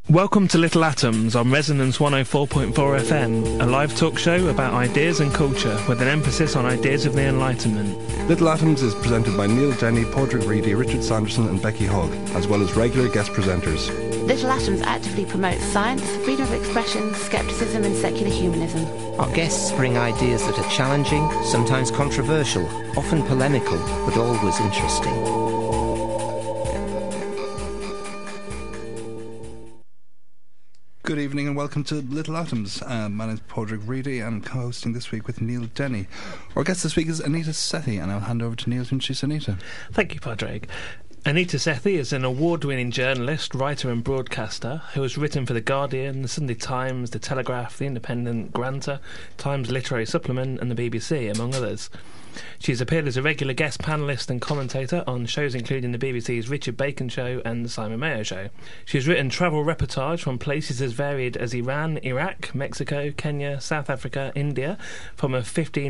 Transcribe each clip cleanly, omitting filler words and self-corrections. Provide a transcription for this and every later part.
Welcome to Little Atoms on Resonance 104.4 FM, a live talk show about ideas and culture with an emphasis on ideas of the Enlightenment. Little Atoms is presented by Neil Denny, Padraig Reedy, Richard Sanderson and Becky Hogg, as well as regular guest presenters. Little Atoms actively promotes science, freedom of expression, scepticism and secular humanism. Our guests bring ideas that are challenging, sometimes controversial, often polemical, but always interesting. Good evening and welcome to Little Atoms. My name is Padraig Reedy and I'm co-hosting this week with Neil Denny. Our guest this week is Anita Sethi, and I'll hand over to Neil to introduce Anita. Thank you, Padraig. Anita Sethi is an award-winning journalist, writer and broadcaster who has written for The Guardian, The Sunday Times, The Telegraph, The Independent, Granta, Times Literary Supplement and the BBC, among others. She's appeared as a regular guest panellist and commentator on shows including the BBC's Richard Bacon Show and the Simon Mayo Show. She's written travel reportage from places as varied as Iran, Iraq, Mexico, Kenya, South Africa, India, from a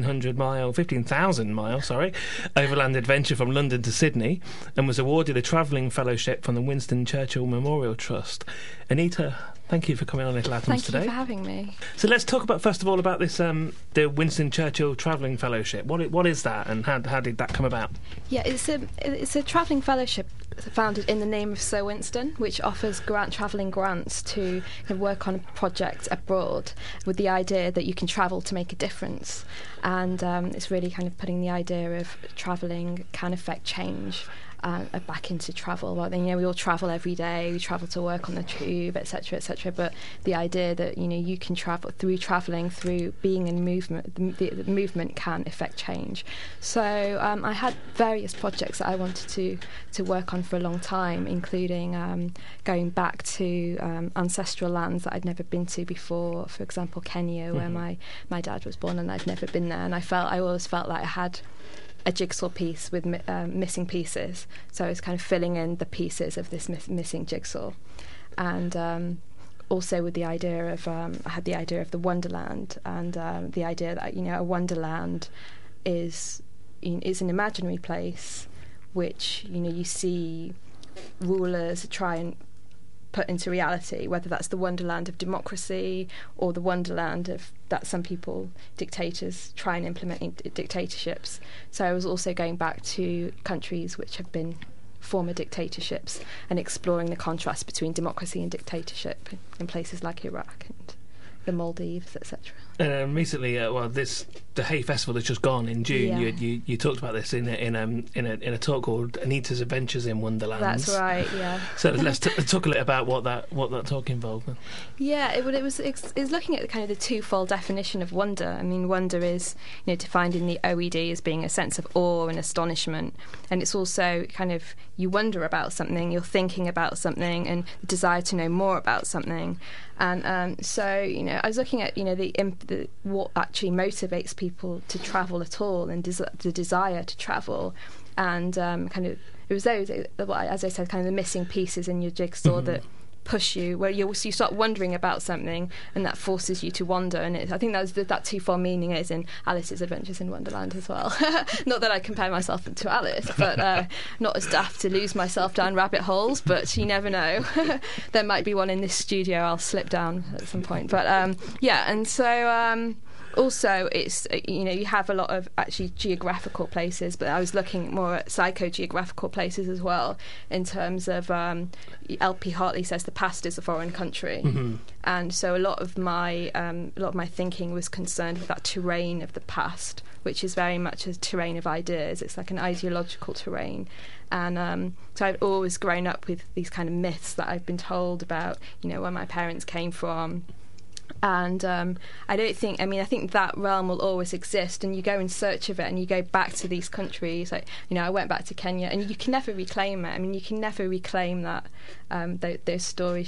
15,000-mile overland adventure from London to Sydney, and was awarded a travelling fellowship from the Winston Churchill Memorial Trust. Anita, thank you for coming on Little Atoms today. Thank you for having me. So let's talk about, first of all, about this the Winston Churchill Travelling Fellowship. What is that, and how did that come about? Yeah, it's a travelling fellowship founded in the name of Sir Winston, which offers travelling grants to work on projects abroad with the idea that you can travel to make a difference. And it's really kind of putting the idea of travelling can affect change back into travel. Well, then, we all travel every day. We travel to work on the tube, etc., etc. But the idea that you can travel through travelling, through being in movement, the movement can affect change. So I had various projects that I wanted to work on for a long time, including going back to ancestral lands that I'd never been to before. For example, Kenya, where my dad was born, and I'd never been there. And I always felt like I had a jigsaw piece with missing pieces, so I was kind of filling in the pieces of this missing jigsaw, and also with the idea of I had the idea of the Wonderland, and the idea that a Wonderland is an imaginary place which you see rulers try and put into reality, whether that's the wonderland of democracy or the wonderland of that some people, dictators, try and implement dictatorships. So I was also going back to countries which have been former dictatorships and exploring the contrast between democracy and dictatorship in places like Iraq and the Maldives, etc. Recently, the Hay Festival that's just gone in June. Yeah. You talked about this in a talk called Anita's Adventures in Wonderland. That's right. Yeah. So let's talk a little about what that talk involved. Then. Yeah, it was looking at kind of the twofold definition of wonder. I mean, wonder is defined in the OED as being a sense of awe and astonishment, and it's also kind of you wonder about something, you're thinking about something, and the desire to know more about something. And so I was looking at what actually motivates people to travel at all, and the desire to travel, and kind of it was those, as I said, kind of the missing pieces in your jigsaw that push you, where you start wondering about something, and that forces you to wander. And I think that twofold meaning is in Alice's Adventures in Wonderland as well. Not that I compare myself to Alice, but not as daft to lose myself down rabbit holes, but you never know. There might be one in this studio I'll slip down at some point. But and so also it's you have a lot of actually geographical places, but I was looking more at psycho-geographical places as well, in terms of L.P. Hartley says the past is a foreign country, and so a lot of my thinking was concerned with that terrain of the past, which is very much a terrain of ideas. It's like an ideological terrain. And so I've always grown up with these kind of myths that I've been told about where my parents came from. And I think that realm will always exist, and you go in search of it, and you go back to these countries. Like, I went back to Kenya, and you can never reclaim it. I mean, you can never reclaim that those stories.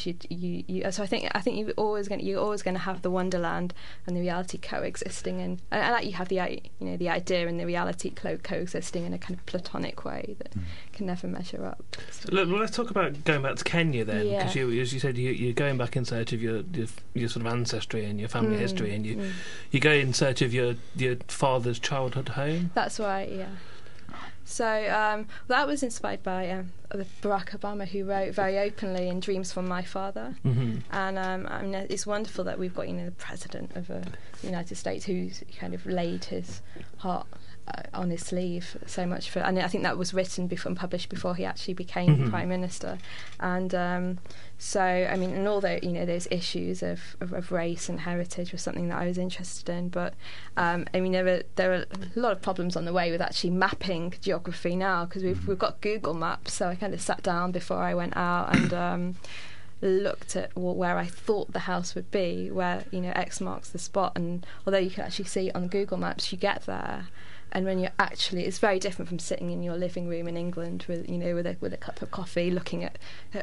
So I think you're always going to have the wonderland and the reality coexisting, and like you have the idea and the reality coexisting in a kind of platonic way that can never measure up. So let's talk about going back to Kenya then, because as you said, you're going back in search of your sort of ancestry and your family history, and you go in search of your father's childhood home. That's right, yeah. So that was inspired by Barack Obama, who wrote very openly in Dreams from My Father. Mm-hmm. And I mean, it's wonderful that we've got, the President of the United States who's kind of laid his heart on his sleeve so much for, and I think that was written before and published before he actually became Prime Minister. And so, I mean, and although, those issues of race and heritage was something that I was interested in, but I mean, there are a lot of problems on the way with actually mapping geography now, because we've got Google Maps. So I kind of sat down before I went out and looked at where I thought the house would be, where X marks the spot, and although you can actually see it on Google Maps, you get there. And when you're actually, it's very different from sitting in your living room in England with a cup of coffee, looking at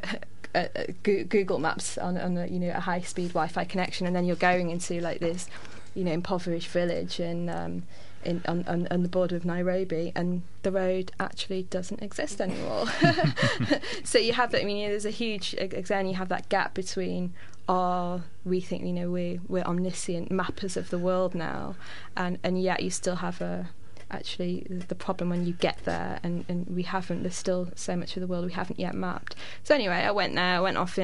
Google Maps on a high speed Wi-Fi connection, and then you're going into like this, impoverished village on the border of Nairobi, and the road actually doesn't exist anymore. So you have that. I mean, there's a huge. Again, you have that gap between we think we're omniscient mappers of the world now, and yet you still have actually the problem when you get there, and there's still so much of the world we haven't yet mapped. So anyway, I went off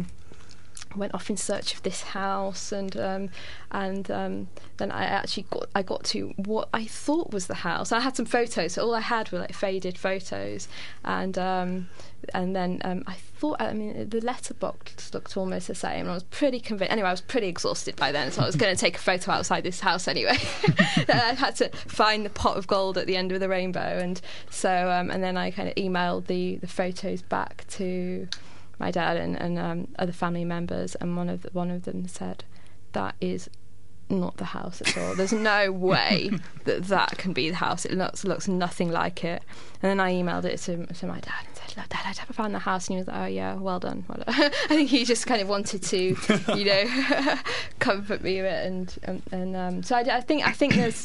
in search of this house, and then I actually got to what I thought was the house. I had some photos, so all I had were like faded photos, and then I thought, the letterbox looked almost the same, and I was pretty convinced. Anyway, I was pretty exhausted by then, so I was going to take a photo outside this house anyway. I had to find the pot of gold at the end of the rainbow, and so and then I kind of emailed the photos back to my dad and other family members, and one of them said, "That is not the house at all. There's no way that can be the house. It looks nothing like it." And then I emailed it to my dad and said, "Look, Dad, I found the house." And he was like, "Oh yeah, well done." I think he just kind of wanted to, comfort me with it, and so I think there's,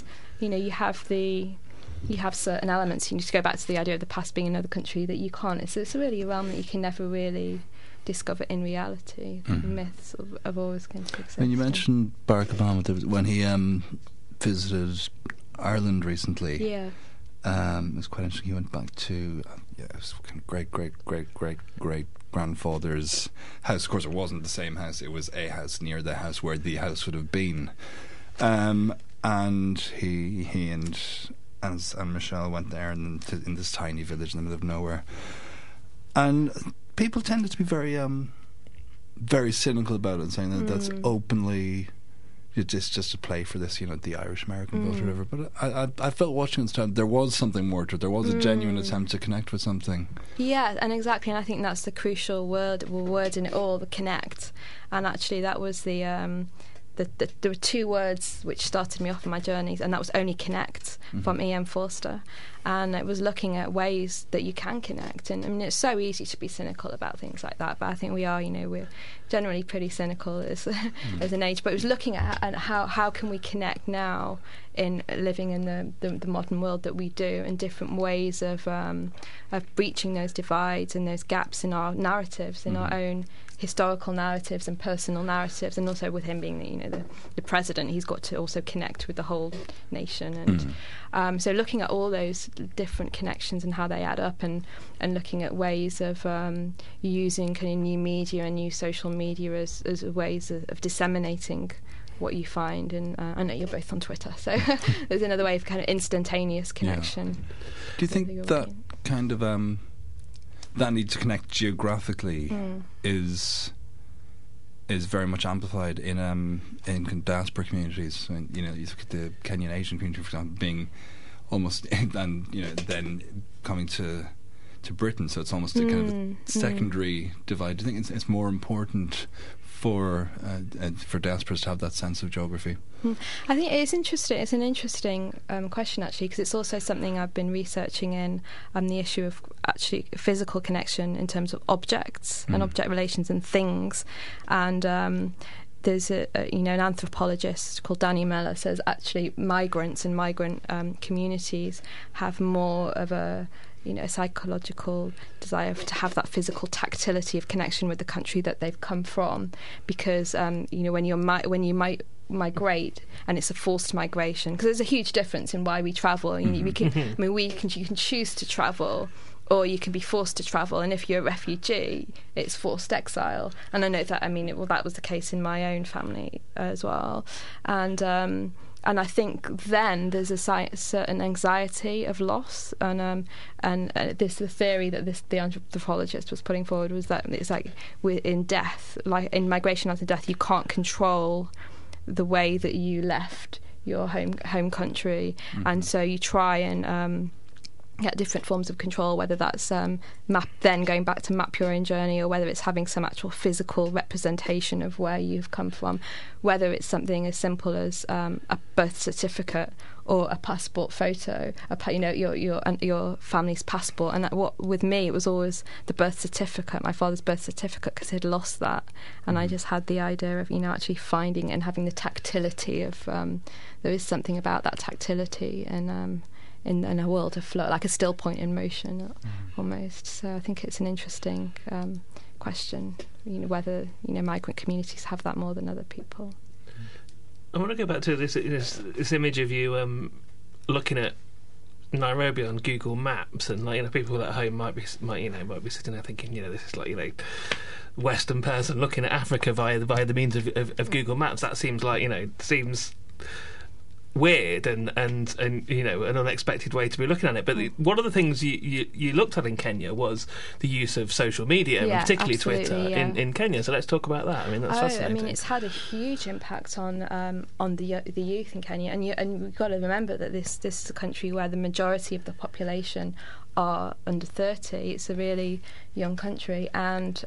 you have certain elements. You need to go back to the idea of the past being another country that you can't. It's really a realm that you can never really discover in reality. Myths have always kind of existed. And you mentioned Barack Obama when he visited Ireland recently. Yeah. It was quite interesting. He went back to it was kind of great grandfather's house. Of course, it wasn't the same house. It was a house near the house where the house would have been. And he and Michelle went there, and in this tiny village in the middle of nowhere. And people tended to be very very cynical about it, saying that that's openly just a play for this, the Irish American vote or whatever. But I felt watching this time there was something more to it. There was a genuine attempt to connect with something. Yeah, and exactly, and I think that's the crucial word in it all, the connect. And actually, that was there were two words which started me off on my journeys, and that was only connect from E.M. Forster. And it was looking at ways that you can connect. And I mean, it's so easy to be cynical about things like that, but I think we are, we're generally pretty cynical as an age. But it was looking at how can we connect now in living in the modern world that we do, and different ways of breaching those divides and those gaps in our narratives, in our own historical narratives and personal narratives. And also with him being the president, he's got to also connect with the whole nation. And so looking at all those different connections and how they add up, and looking at ways of using kind of new media and new social media as ways of disseminating what you find. And I know you're both on Twitter, so there's another way of kind of instantaneous connection. Yeah. Do you think that kind of that need to connect geographically is very much amplified in diaspora communities? I mean, you look at the Kenyan Asian community, for example, being almost and then coming to Britain, so it's almost a kind of secondary divide. Do you think it's more important for diasporas to have that sense of geography? I think it's interesting. It's an interesting question, actually, because it's also something I've been researching in the issue of actually physical connection in terms of objects and object relations and things. And there's an anthropologist called Danny Meller says actually migrants and migrant communities have more of a psychological desire to have that physical tactility of connection with the country that they've come from, because when you migrate, and it's a forced migration, because there's a huge difference in why we travel. You can choose to travel or you can be forced to travel, and if you're a refugee, it's forced exile. And I know that, that was the case in my own family as well. And I think then there's a certain anxiety of loss, and the theory that the anthropologist was putting forward was that it's like in death, like in migration after death, you can't control the way that you left your home country, and so you try and get different forms of control, whether that's then going back to map your own journey, or whether it's having some actual physical representation of where you've come from, whether it's something as simple as a birth certificate or a passport photo, your family's passport. And with me, it was always the birth certificate, my father's birth certificate, because he'd lost that, and I just had the idea of actually finding it and having the tactility of there is something about that tactility and in a world of flow, like a still point in motion, almost. So I think it's an interesting question, whether migrant communities have that more than other people. I want to go back to this image of you looking at Nairobi on Google Maps, and people at home might be sitting there thinking, this is like Western person looking at Africa via the means of Google Maps. That seems seems weird and an unexpected way to be looking at it. But one of the things you looked at in Kenya was the use of social media, and particularly Twitter in Kenya. So let's talk about that. That's fascinating. It's had a huge impact on the youth in Kenya, and we've got to remember that this is a country where the majority of the population are under 30. It's a really young country, and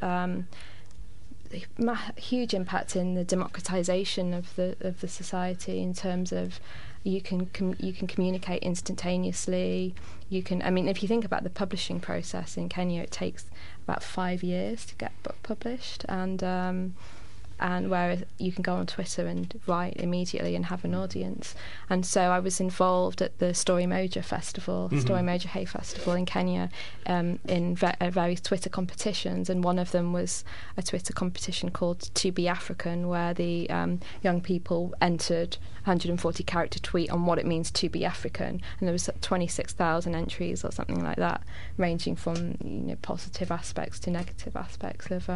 huge impact in the democratization of the society, in terms of you can communicate instantaneously. You can, if you think about the publishing process in Kenya, it takes about 5 years to get a book published, and whereas you can go on Twitter and write immediately and have an audience. And so I was involved at the Story Moja Festival, Story Moja Hay Festival in Kenya, in various Twitter competitions, and one of them was a Twitter competition called To Be African, where the young people entered 140 character tweet on what it means to be African, and there was 26,000 entries or something like that, ranging from positive aspects to negative aspects of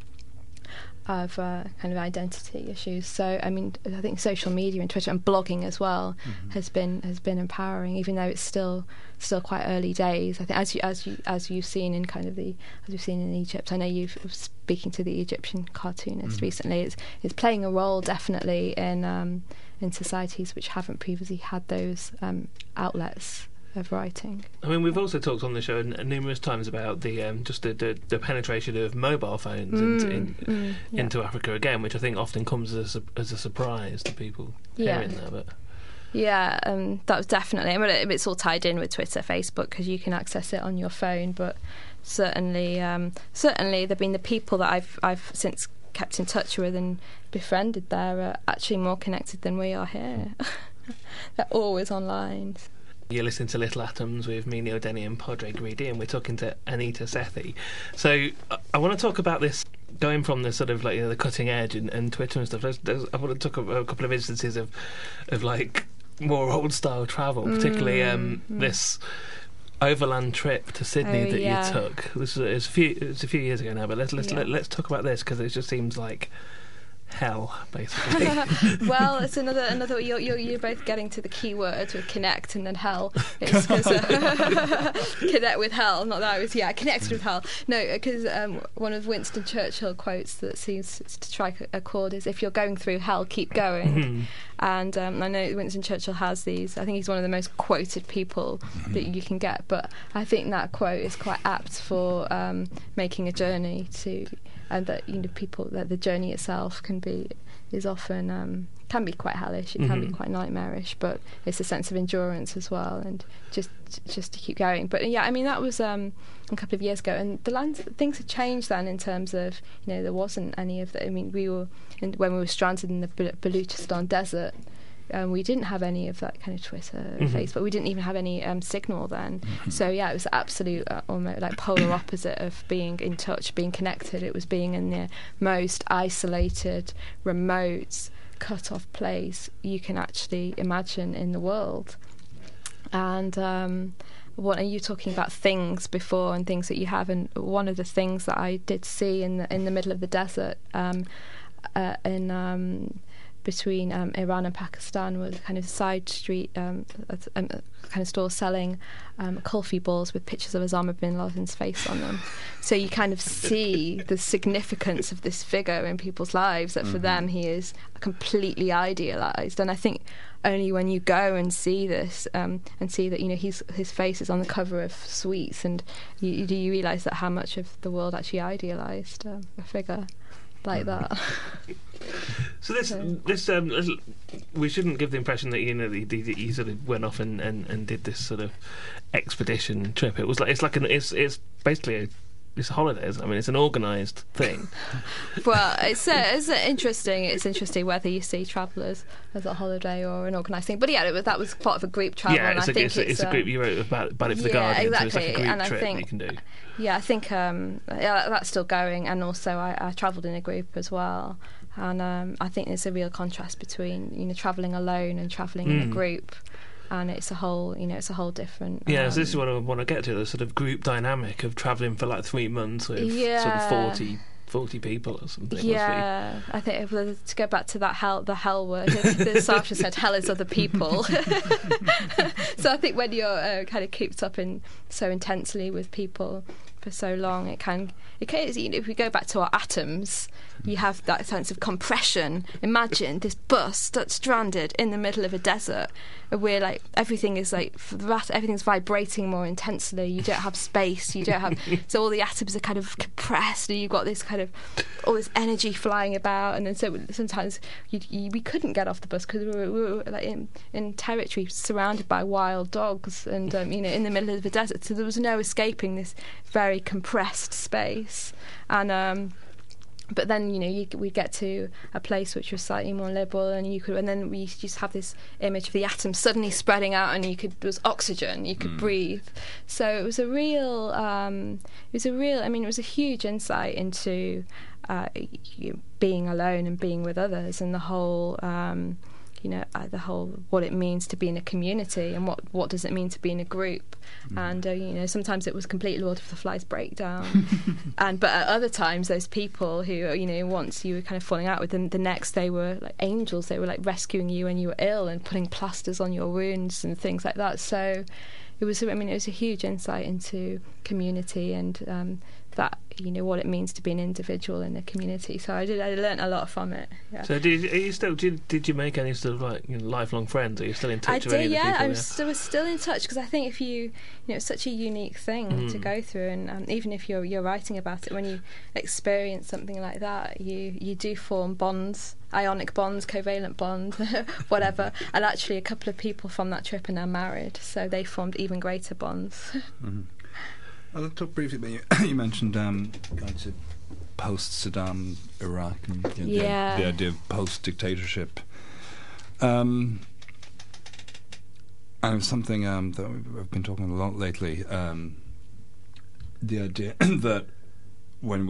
kind of identity issues. So I think social media and Twitter and blogging as well has been empowering, even though it's still quite early days. I think as you've seen in as we've seen in Egypt. I know you've speaking to the Egyptian cartoonist recently. It's playing a role definitely in societies which haven't previously had those outlets of writing. We've also talked on the show numerous times about the penetration of mobile phones into Africa again, which I think often comes as a surprise to people hearing that. But that was definitely. It's all tied in with Twitter, Facebook, because you can access it on your phone. But certainly there've been the people that I've since kept in touch with and befriended there are actually more connected than we are here. They're always online. You're listening to Little Atoms with me, Neil Denny, and Padraig Reedy, and we're talking to Anita Sethi. So I want to talk about this, going from the sort of the cutting edge and Twitter and stuff. I want to talk about a couple of instances of more old style travel, particularly this overland trip to Sydney that you took. It's a few years ago now, but let's talk about this, because it just seems like hell, basically. Well, it's another. You're both getting to the key words with connect and then hell. It's 'cause, connect with hell. Not that I was connected with hell. No, because one of Winston Churchill quotes that seems to strike a chord is, "If you're going through hell, keep going." And I know Winston Churchill has these. I think he's one of the most quoted people that you can get. But I think that quote is quite apt for making a journey to. And that people, that the journey itself can be quite hellish. It can be quite nightmarish, but it's a sense of endurance as well, and just to keep going. But that was a couple of years ago, and things had changed then in terms of there wasn't any of that. When we were stranded in the Baluchistan desert. We didn't have any of that kind of Twitter, Facebook. We didn't even have any signal then. So it was absolute, almost like polar opposite of being in touch, being connected. It was being in the most isolated, remote, cut-off place you can actually imagine in the world. And what are you talking about things before and things that you have, and one of the things that I did see in the middle of the desert between Iran and Pakistan was kind of a side street kind of store selling kulfi balls with pictures of Osama bin Laden's face on them. So you kind of see the significance of this figure in people's lives, that for them he is completely idealised. And I think only when you go and see this and see that, you know, his face is on the cover of Sweets, and you realise that how much of the world actually idealised a figure like that. So this we shouldn't give the impression that, you know, he sort of went off and did this sort of expedition trip. It was like it's basically it's a holiday, isn't it? I mean, it's an organised thing. Well, it's interesting. It's interesting whether you see travellers as a holiday or an organised thing. But yeah, that was part of a group travel. Yeah, and I think it's a group. You wrote about it for the Guardian. Exactly. So it's like a group and trip I think, that you can do. Yeah, I think that's still going. And also, I travelled in a group as well. And I think there's a real contrast between, you know, travelling alone and travelling in a group. And it's a whole different. Yeah, so this is what I want to get to, the sort of group dynamic of travelling for like 3 months with sort of 40 people or something. Yeah, I think to go back to that the hell word, Sasha said hell is other people. So I think when you're kind of cooped up in so intensely with people for so long, it can, you know, if we go back to our atoms, you have that sense of compression. Imagine this bus that's stranded in the middle of a desert, where like everything's vibrating more intensely. You don't have space. You don't have so all the atoms are kind of compressed, and you've got this kind of all this energy flying about. And then so sometimes we couldn't get off the bus because we were like in territory surrounded by wild dogs, and you know, in the middle of the desert. So there was no escaping this very compressed space. And but then, you know, we get to a place which was slightly more liberal, and then we just have this image of the atoms suddenly spreading out, and there was oxygen, you could breathe. So it was a real, it was a huge insight into being alone and being with others, and the whole, the whole what it means to be in a community, and what does it mean to be in a group. And you know, sometimes it was complete Lord of the Flies breakdown, but at other times those people who, you know, once you were kind of falling out with them, the next they were like angels. They were like rescuing you when you were ill and putting plasters on your wounds and things like that. So it was a huge insight into community and that, you know, what it means to be an individual in a community. So I learnt a lot from it. Yeah. So did you make any sort of like, you know, lifelong friends? Are you still in touch with any of the people? I was still in touch, because I think if you know, it's such a unique thing to go through, and even if you're writing about it, when you experience something like that, you do form bonds, ionic bonds, covalent bonds, whatever. And actually, a couple of people from that trip are now married, so they formed even greater bonds. Mm-hmm. I'll talk briefly about you mentioned going to post-Saddam Iraq and the idea of post-dictatorship. And it's something that I've been talking a lot lately. The idea that when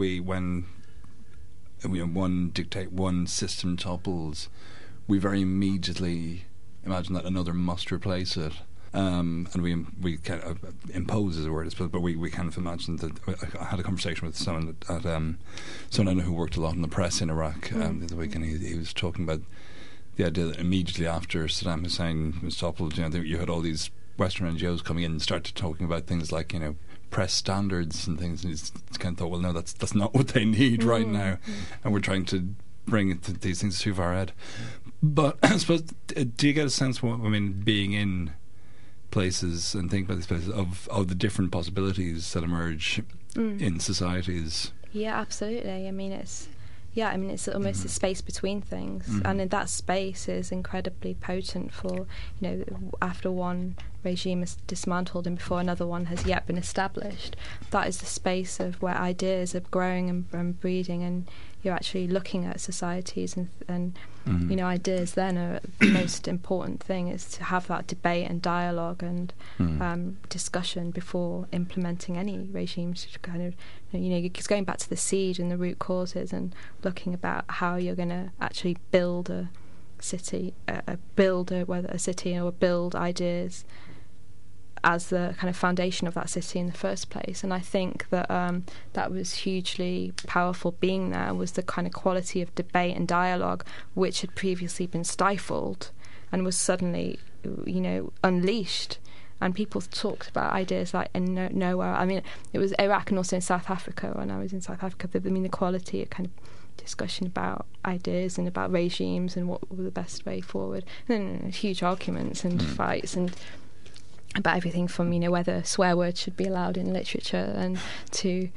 one system topples, we very immediately imagine that another must replace it. And we kind of impose is a word, but we kind of imagine that. I had a conversation with someone someone I know who worked a lot in the press in Iraq the other week, and he was talking about the idea that immediately after Saddam Hussein was toppled, you know, you had all these Western NGOs coming in and started talking about things like, you know, press standards and things, and he's kind of thought, well, no, that's not what they need right now, and we're trying to bring these things too far ahead. But I suppose, do you get a sense, being in places and think about these places of the different possibilities that emerge in societies? Yeah, absolutely. It's almost a space between things, and that space is incredibly potent for, you know, after one regime is dismantled and before another one has yet been established. That is the space of where ideas are growing and breeding, and you're actually looking at societies and you know, ideas then are the most important thing, is to have that debate and dialogue and discussion before implementing any regimes. Kind of, you know, it's going back to the seed and the root causes and looking about how you're going to actually build a city, whether a city or build ideas as the kind of foundation of that city in the first place. And I think that that was hugely powerful. Being there was the kind of quality of debate and dialogue which had previously been stifled and was suddenly, unleashed. And people talked about ideas like nowhere. I mean, it was Iraq and also in South Africa. When I was in South Africa, the quality of kind of discussion about ideas and about regimes and what were the best way forward. And then huge arguments and fights and about everything from whether swear words should be allowed in literature and to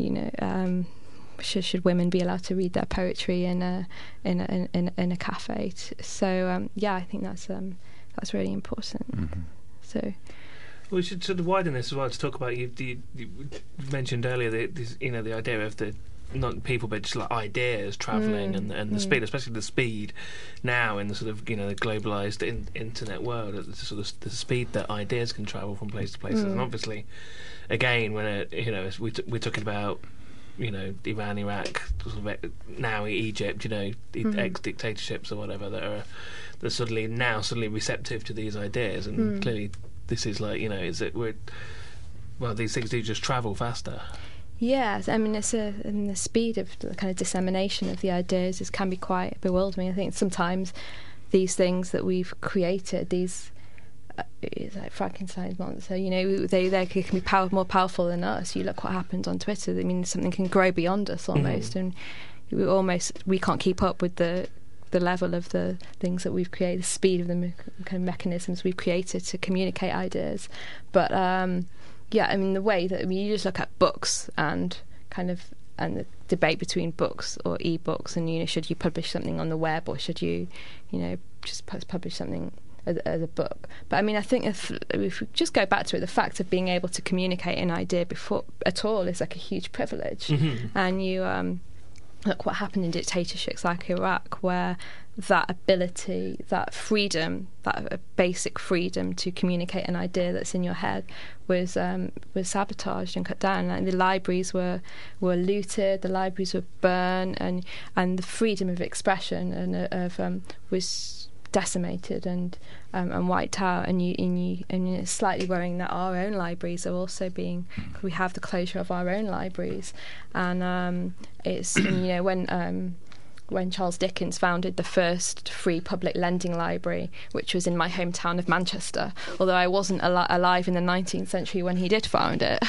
should women be allowed to read their poetry in a cafe. So I think that's really important. Mm-hmm. So we should sort of widen this as well to talk about you mentioned earlier the idea of the not people but just like ideas travelling and the speed, especially the speed now in the sort of the globalised internet world, the sort of the speed that ideas can travel from place to place. And obviously again when we're talking about Iran, Iraq, sort of now Egypt, ex-dictatorships or whatever that are suddenly receptive to these ideas, and clearly this is like these things do just travel faster. Yes, I mean and the speed of the kind of dissemination of the ideas can be quite bewildering. I think sometimes these things that we've created, these it's like Frankenstein's monster, they can be more powerful than us. You look what happens on Twitter. I mean, something can grow beyond us almost, and we can't keep up with the level of the things that we've created, the speed of the kind of mechanisms we've created to communicate ideas. But the way that you just look at books and the debate between books or e-books, and should you publish something on the web or should you just publish something as a book. But I mean, I think if we just go back to it, the fact of being able to communicate an idea before at all is like a huge privilege. And you look what happened in dictatorships like Iraq, where that ability, that freedom, that basic freedom to communicate an idea that's in your head was sabotaged and cut down. And the libraries were looted, the libraries were burned, and the freedom of expression and was decimated and wiped out. And it's slightly worrying that our own libraries are also we have the closure of our own libraries, and it's when Charles Dickens founded the first free public lending library, which was in my hometown of Manchester, although I wasn't alive in the 19th century when he did found it.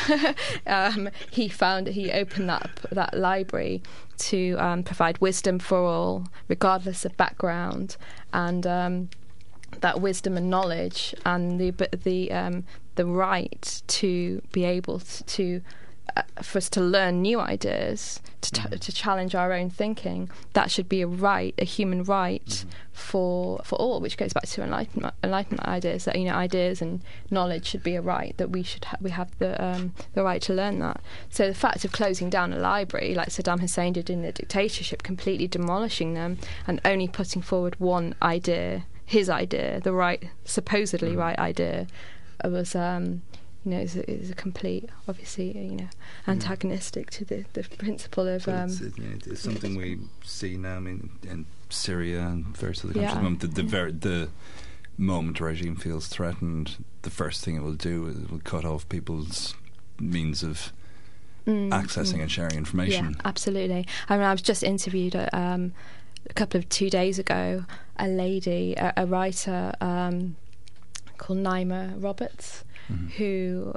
He opened that library to provide wisdom for all, regardless of background, and that wisdom and knowledge and the right to be able to for us to learn new ideas, to challenge our own thinking, that should be a human right for all, which goes back to enlightenment ideas, that ideas and knowledge should be a right, that we have the right to learn that. So the fact of closing down a library like Saddam Hussein did in the dictatorship, completely demolishing them and only putting forward one idea, his idea, the right, supposedly right idea, was is a complete, obviously, antagonistic to the principle of. It's something we see now. I mean, in Syria and various other countries. The moment a regime feels threatened, the first thing it will do is it will cut off people's means of accessing and sharing information. Yeah, absolutely. I mean, I was just interviewed a couple of 2 days ago. A lady, a writer called Naima Roberts. Who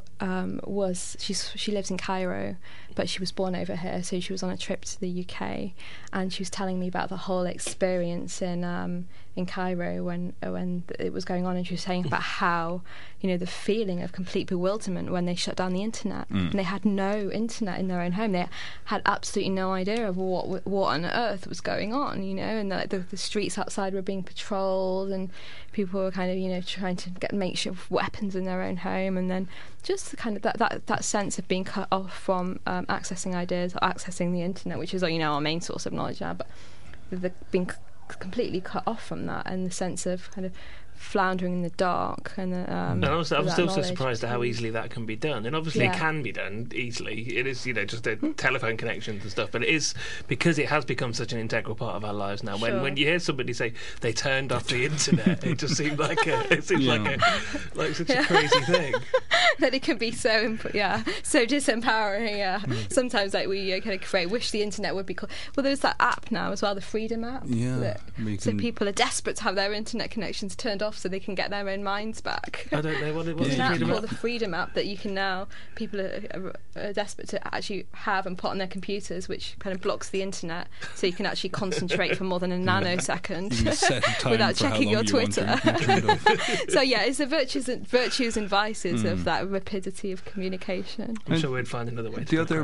she lives in Cairo, but she was born over here, so she was on a trip to the UK, and she was telling me about the whole experience in Cairo when it was going on, and she was saying about how the feeling of complete bewilderment when they shut down the internet, and they had no internet in their own home. They had absolutely no idea of what on earth was going on, and the streets outside were being patrolled, and people were kind of trying to get makeshift weapons in their own home, and then just the kind of that sense of being cut off from accessing ideas or accessing the internet, which is our main source of knowledge now, but being completely cut off from that, and the sense of kind of floundering in the dark. And also, I'm still so surprised at how easily that can be done. And obviously it can be done easily. It is, just a telephone connections and stuff, but it is because it has become such an integral part of our lives now. When you hear somebody say they turned off the internet, it just seems like like such a crazy thing. that it can be so disempowering. Sometimes we kind of wish the internet would be cool. Well, there's that app now as well, the Freedom app. So people are desperate to have their internet connections turned off so they can get their own minds back. I don't know what it was. There's an app called the Freedom app that you can now, people are desperate to actually have and put on their computers, which kind of blocks the internet, so you can actually concentrate for more than a nanosecond without checking your Twitter. So it's the virtues and vices of that rapidity of communication. I'm sure we'd find another way to the other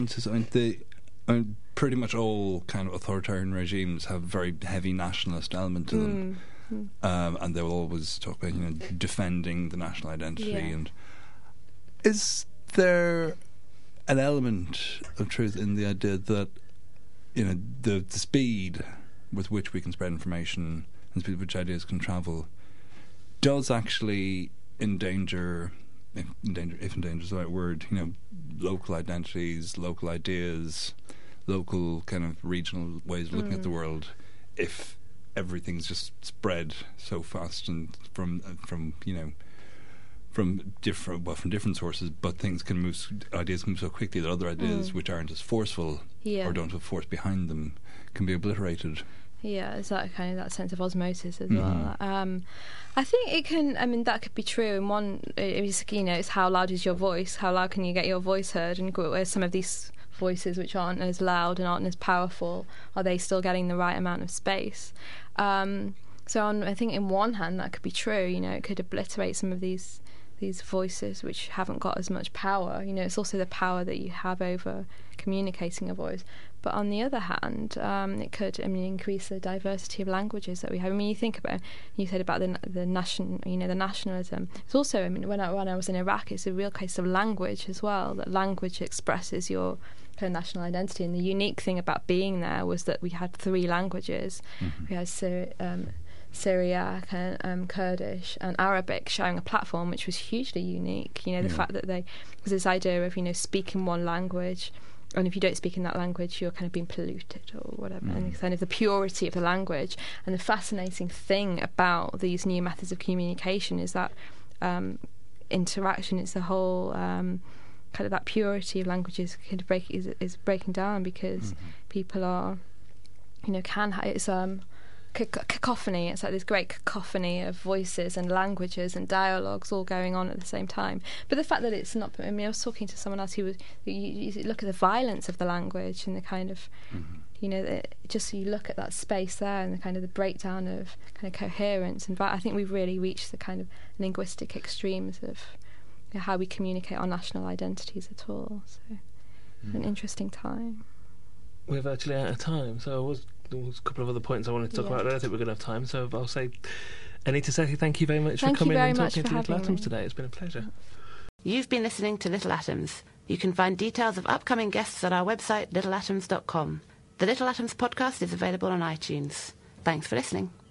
pretty much all kind of authoritarian regimes have a very heavy nationalist element to them. And they will always talk about defending the national identity. And is there an element of truth in the idea that the speed with which we can spread information and the speed with which ideas can travel does actually endanger, if endanger is the right word, local identities, local ideas, local kind of regional ways of looking at the world, if everything's just spread so fast and from different sources, but ideas can move so quickly that other ideas which aren't as forceful or don't have force behind them can be obliterated. Yeah, it's that kind of that sense of osmosis as well. I think it can. I mean, that could be true. And one, it's how loud is your voice? How loud can you get your voice heard? And where some of these voices which aren't as loud and aren't as powerful, are they still getting the right amount of space? I think in one hand that could be true. It could obliterate some of these voices which haven't got as much power. It's also the power that you have over communicating a voice. But on the other hand, it could, increase the diversity of languages that we have. You think about, you said about the nationalism. It's also, when I was in Iraq, it's a real case of language as well. That language expresses your kind of national identity. And the unique thing about being there was that we had 3 languages. We had Syriac, Kurdish and Arabic sharing a platform, which was hugely unique. The fact that there was this idea of speaking one language, and if you don't speak in that language, you're kind of being polluted or whatever. And kind of the purity of the language. And the fascinating thing about these new methods of communication is that interaction. It's the whole kind of that purity of languages is breaking down, because people are, it's cacophony. It's like this great cacophony of voices and languages and dialogues all going on at the same time. But the fact that it's not, I was talking to someone else who was, you look at the violence of the language and the kind of, just so you look at that space there and the kind of the breakdown of kind of coherence. And I think we've really reached the kind of linguistic extremes of how we communicate our national identities at all. So it's an interesting time. We're virtually out of time, so there was a couple of other points I wanted to talk about. I don't think we're going to have time, so I'll say, Anita Sethi, thank you very much for coming and talking to Little Atoms today. It's been a pleasure. You've been listening to Little Atoms. You can find details of upcoming guests at our website, littleatoms.com. The Little Atoms podcast is available on iTunes. Thanks for listening.